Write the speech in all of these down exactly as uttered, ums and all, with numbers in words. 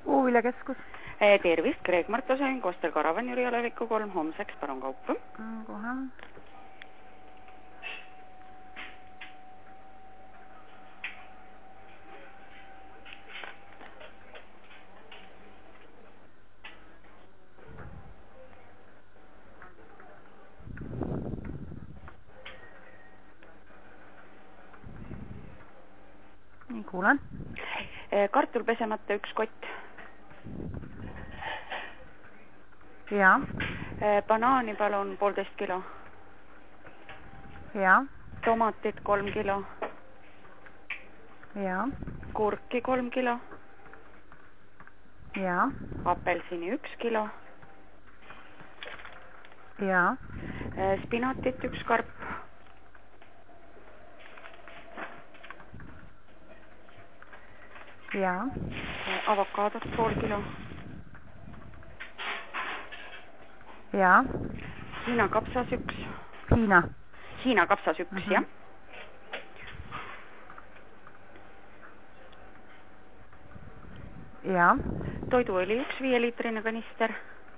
Puuviljakeskus. Tervist, Kreek Martosain, Kostel Karavan, Jüri Aleviku kolm, homseks palun kaupa. Kohe. Nii, kuulen. Kartul pesemata üks kott. Ja. Banaani palun poolteist kilo. Ja. Tomatit kolm kilo. Ja. Kurki kolm kilo. Ja. Apelsini üks kilo. Ja. Spinatit üks karp. Ja. Avokaadot pool kilo. Ja. Hiina kapsas üks. Hiina. Hiina kapsas üks, Mhm. jah. Ja. Toiduõli üks viieliitrine kanister.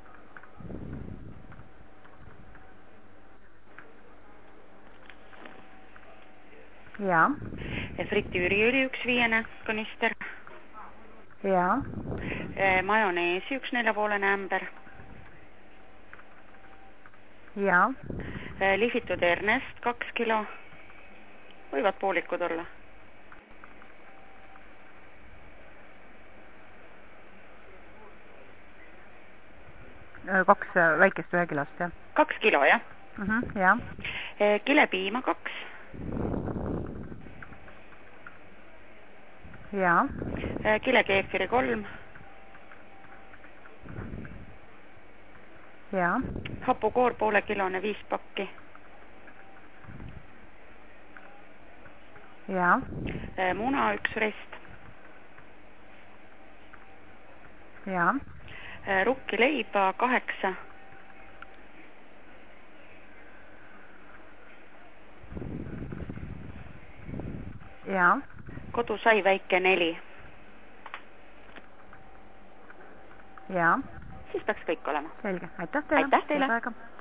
Ja. Fritüüriõli üks viiene kanister. Ja. Majoneesi üks neljapoolene ämber. Ja. Lihvitud Ernest kaks kilo. Võivad poolikud olla. Kaks väikest ühe kilost, jah? Kaks kilo, jah. Mhm, ja. Kilepiima kaks. Ja. Kilekeefiri kolm. Ja. Hapukoor poole kilone viis pakki. Ja. Muna üks rest. Ja. Rukki leiba kaheksa. Ja. Kodusai väike neli. Ja. Siis peaks kõik olema. Selge. Aitäh teile. Aitäh teile.